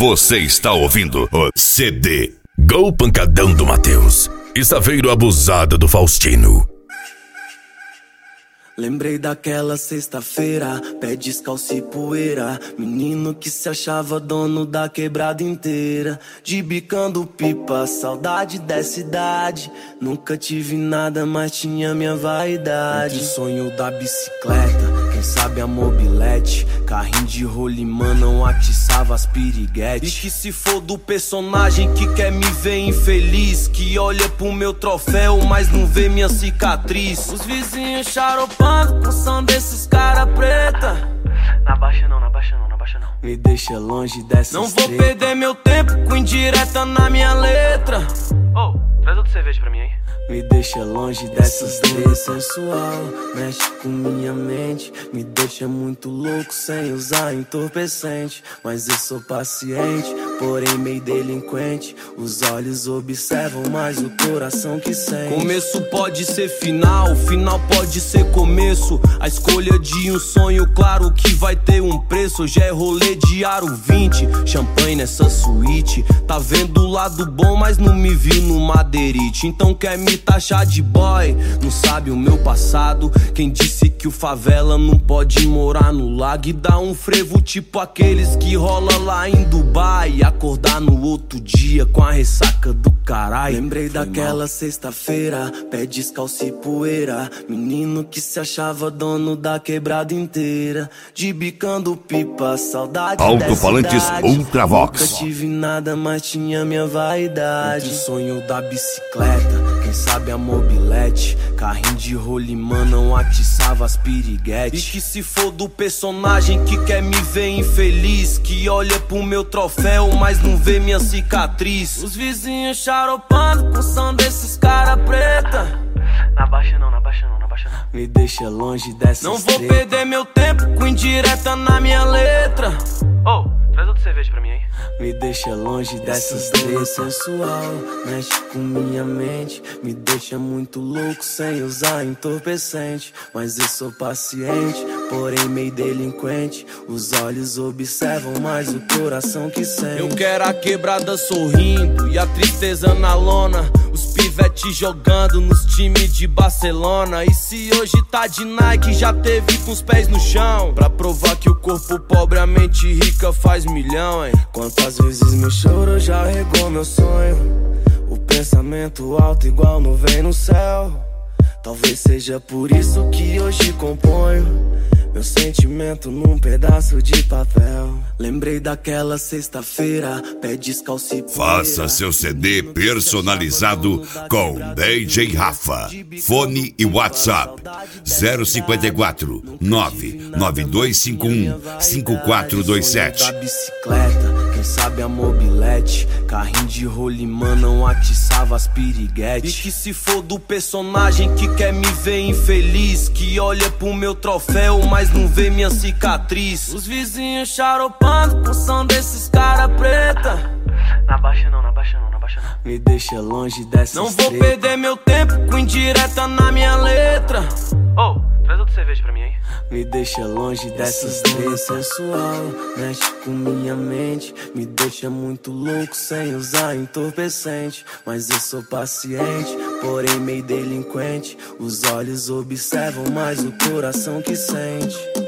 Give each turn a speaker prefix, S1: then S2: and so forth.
S1: Você está ouvindo o CD Gol Pancadão do Matheus e Saveiro Abusado do Faustino.
S2: Lembrei daquela sexta-feira, pé descalço e poeira, menino que se achava dono da quebrada inteira, de bicando pipa, saudade dessa idade. Nunca tive nada, mas tinha minha vaidade. Entre o sonho da bicicleta, quem sabe a mobilete, carrinho de rolimã não atiçava as piriguetes. E que se for do personagem que quer me ver infeliz, que olha pro meu troféu, mas não vê minha cicatriz. Os vizinhos xaropando com o som desses cara preta.
S3: Na baixa não, na baixa não, na baixa não.
S2: Me deixa longe dessas
S3: Não vou perder meu tempo com indireta na minha letra.
S4: Oh, traz outra cerveja pra mim, hein?
S2: Me deixa longe dessas três sensual, mexe com minha mente, me deixa muito louco sem usar entorpecente. Mas eu sou paciente, porém meio delinquente. Os olhos observam, mas o coração que sente. Começo pode ser final, final pode ser começo. A escolha de um sonho, claro que vai ter um preço. Hoje é rolê de aro 20, champanhe nessa suíte. Tá vendo o lado bom, mas não me vi no madeirite. Então quer me taxar de boy, não sabe o meu passado. Quem disse que o favela não pode morar no lago e dar um frevo tipo aqueles que rola lá em Dubai e acordar no outro dia com a ressaca do caralho. Lembrei daquela sexta-feira, pé descalço e poeira, menino que se achava dono da quebrada inteira, de bicando pipa, saudade
S1: Alto-falantes Ultravox.
S2: Nunca tive nada, mas tinha minha vaidade. Entre o sonho da bicicleta, quem sabe a mobilete, carrinho de rolimã não atiçava as piriguetes. E que se for do personagem que quer me ver infeliz, que olha pro meu troféu, mas não vê minha cicatriz. Os vizinhos xaropando com o som desses cara preta.
S4: Na baixa não, na baixa não, na baixa não.
S2: Me deixa longe dessas
S3: Não vou perder meu tempo com indireta na minha letra.
S4: Oh, traz outra cerveja pra mim, hein?
S2: Me deixa longe dessas três sensual, mexe com minha mente, me deixa muito louco sem usar entorpecente. Mas eu sou paciente, porém meio delinquente. Os olhos observam, mas o coração que sente. Eu quero a quebrada sorrindo e a tristeza na lona, os pivetes jogando nos times de Barcelona. E se hoje tá de Nike, já teve com os pés no chão, pra provar que o corpo pobre, a mente rica faz milhão, hein? Quantas vezes meu choro já regou meu sonho, o pensamento alto igual nuvem no céu. Talvez seja por isso que hoje componho meu sentimento num pedaço de papel. Lembrei daquela sexta-feira, pé descalço e poeira.
S1: Faça seu CD personalizado com DJ Rafa. Fone e WhatsApp 054 99251 5427.
S2: Da bicicleta, quem sabe a mobilete, carrinho de rolimã não atiçava as piriguetes. E que se for do personagem que quer me ver infeliz, que olha pro meu troféu, mas não vê minha cicatriz. Os vizinhos xaropando com o som desses cara preta.
S4: Na baixa não, na baixa não, na baixa não.
S2: Me deixa longe dessas
S3: Não vou perder meu tempo com indireta na minha letra.
S4: Oh, traz outra cerveja pra mim, hein?
S2: Me deixa longe dessas três sensual, mexe com minha mente, me deixa muito louco sem usar entorpecente. Mas eu sou paciente, porém meio delinquente. Os olhos observam, mas o coração que sente.